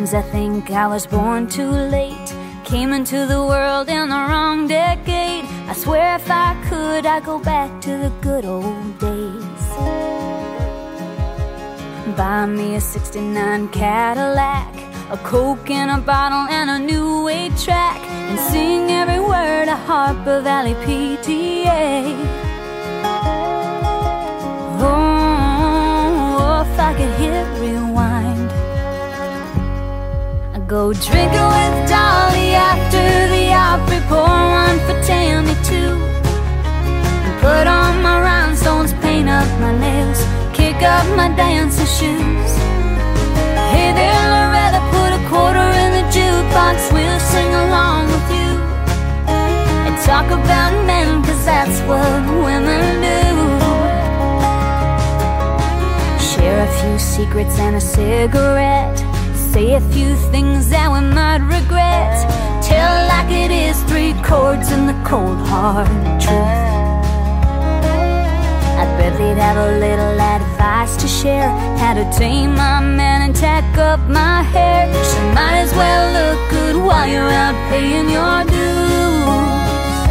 Sometimes I think I was born too late, came into the world in the wrong decade. I swear if I could, I'd go back to the good old days. Buy me a '69 Cadillac, a Coke in a bottle and a new 8-track, and sing every word of Harper Valley PTA. Oh, if I could hit rewind, I'd go drinking with Dolly after the Opry, pour one for Tammy too, and put on my rhinestones, paint up my nails, kick up my dancing shoes. Hey there, Loretta, put a quarter in the jukebox, we'll sing along with you and talk about men, 'cause that's what women do. Share a few secrets and a cigarette, say a few things that we might regret, tell like it is, 3 chords and the cold hard truth. I bet they'd have a little advice to share, how to tame my man and tack up my hair. So might as well look good while you're out paying your dues.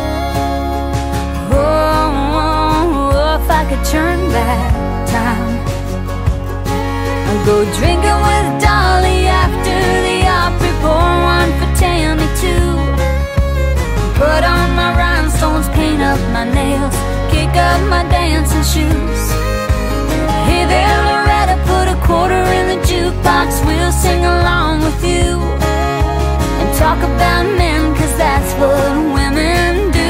Oh, if I could turn back time, I'd go drinking with Dolly after the Opry, pour one for Tammy too, put on my rhinestones, paint up my nails, kick up my dancing shoes. Hey there, Loretta, put a quarter in the jukebox, we'll sing along with you and talk about men, 'cause that's what women do.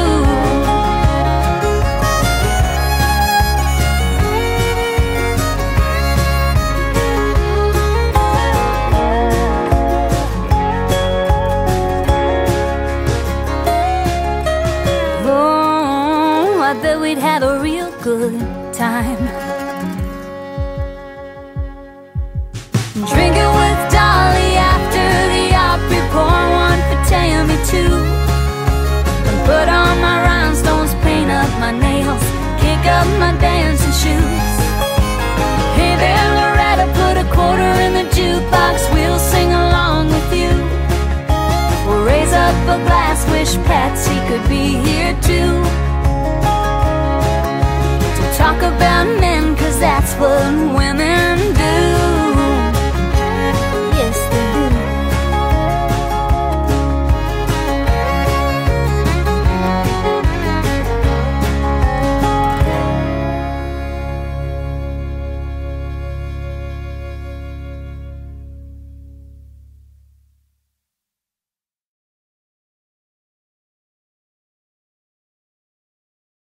Oh, I bet we'd have a real good time drinking with Dolly after the Opry, pour one for Tammy too, and put on my rhinestones, paint up my nails, kick up my dancing shoes. Hey there, Loretta, put a quarter in the jukebox, we'll sing along with you. We'll raise up a glass, wish Patsy could be here too, to talk about men, 'cause that's what women